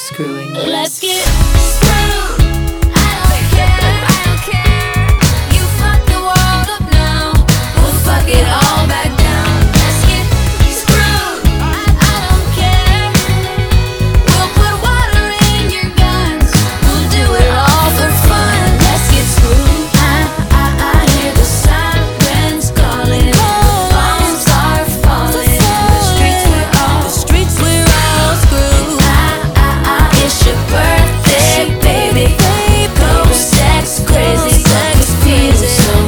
screwing you. Let's get screwed. I don't care. I don't care. You fuck the world up now. We'll fuck it all back down. Let's get screwed. I don't care. We'll put water in your guns. We'll do it all for fun. Let's get screwed. I hear the sirens calling. Bombs are falling. The streets we're all screwed. It's your birthday, baby. Go sex crazy, sex crazy.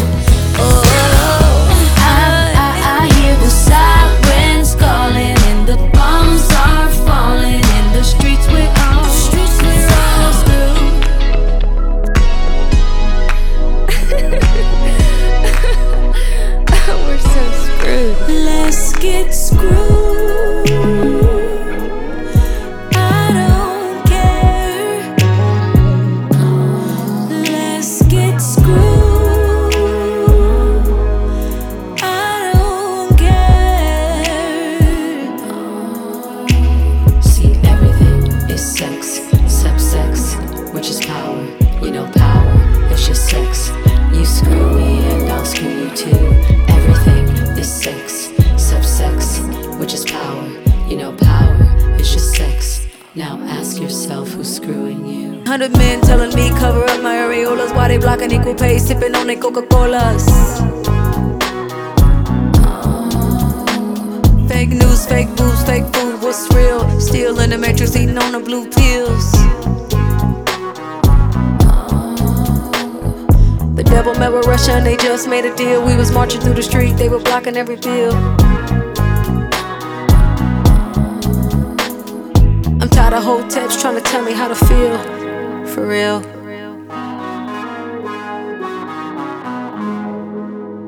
I hear the sirens calling and the bombs are falling in the streets. We're all screwed. We're so screwed. Let's get screwed. I don't care. Let's get screwed. I don't care. See, everything is sex, subsex, which is power. You know power, it's just sex. You screw me and I'll screw you too. Everything is sex, subsex, which is power. You know power, it's just sex. Now ask yourself who's screwing you. 100 men telling me cover up my areolas while they blocking equal pay, sipping on their Coca-Colas. Fake news, fake booze, fake food, what's real? Still in the matrix, eating on the blue pills. The devil met with Russia and they just made a deal. We was marching through the street, they were blocking every field. I'm tired of hoteps trying to tell me how to feel. For real.